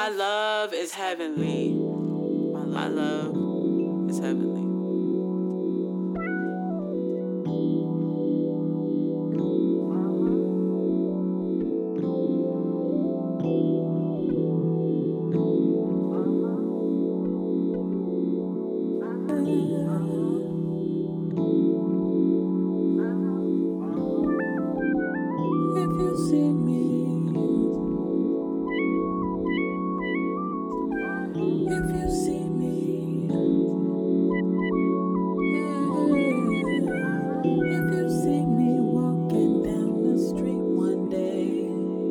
My love is heavenly. My love is heavenly. If you see me, if you see me, if you see me walking down the street one day,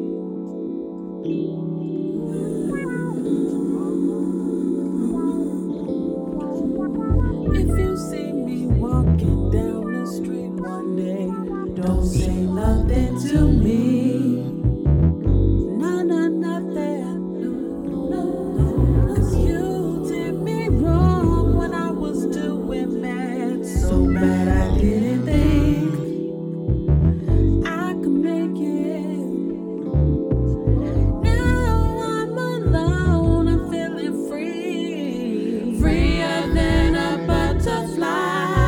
if you see me walking down the street one day, don't say nothing to me. Nothing. Cause you did me wrong when I was doing bad. So bad I didn't think I could make it. Now I'm alone, I'm feeling free. Freer than a butterfly.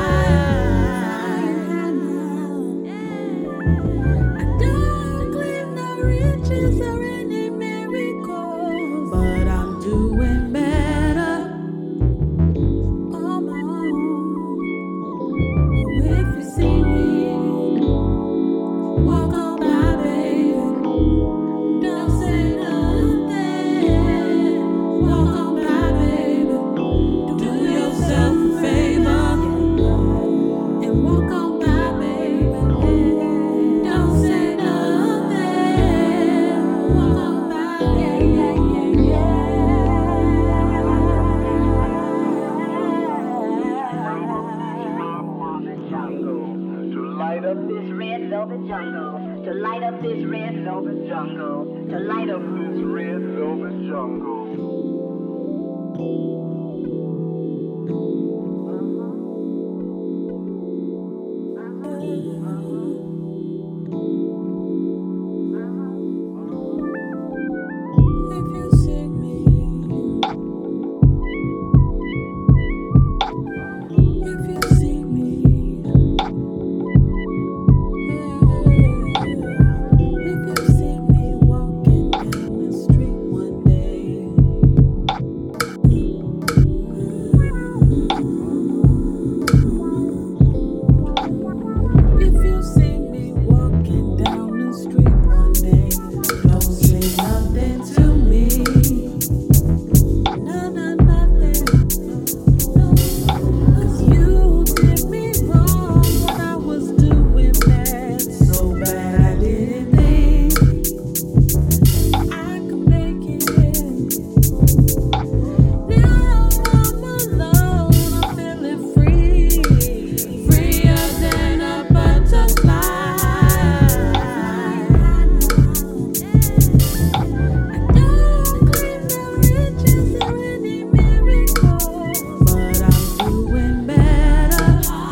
I don't claim no riches or any miracles, but I'm doing better on my own. If you see me, walk on by, baby. Don't say nothing. Walk on by, baby. Do yourself a favor and walk on by, baby. Don't say nothing. Walk on by, To light up this red velvet jungle, to light up this red velvet jungle, to light up this red velvet jungle. If you see me, if you see me, if you see me walking down the street one day, if you see me walking down the street one day, don't say nothing to me. Nothing. Cause you did me wrong when I was doing bad. So bad I didn't think I could make it. Now I'm alone, I'm feeling free. Freer than a butterfly. I don't claim no riches or any miracles, but I'm doing better.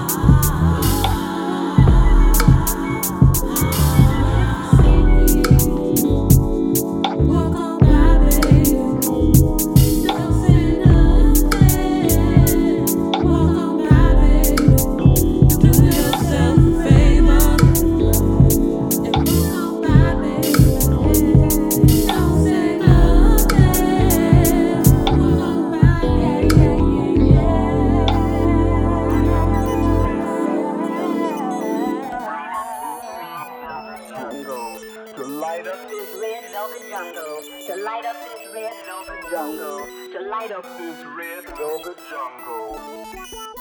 Walk on by, baby. Don't say nothing. Walk on by, baby. Do yourself a favor and walk on by, baby. Don't say nothing. Walk on by, To light up this red velvet jungle, to light up this red velvet jungle, to light up this red velvet jungle.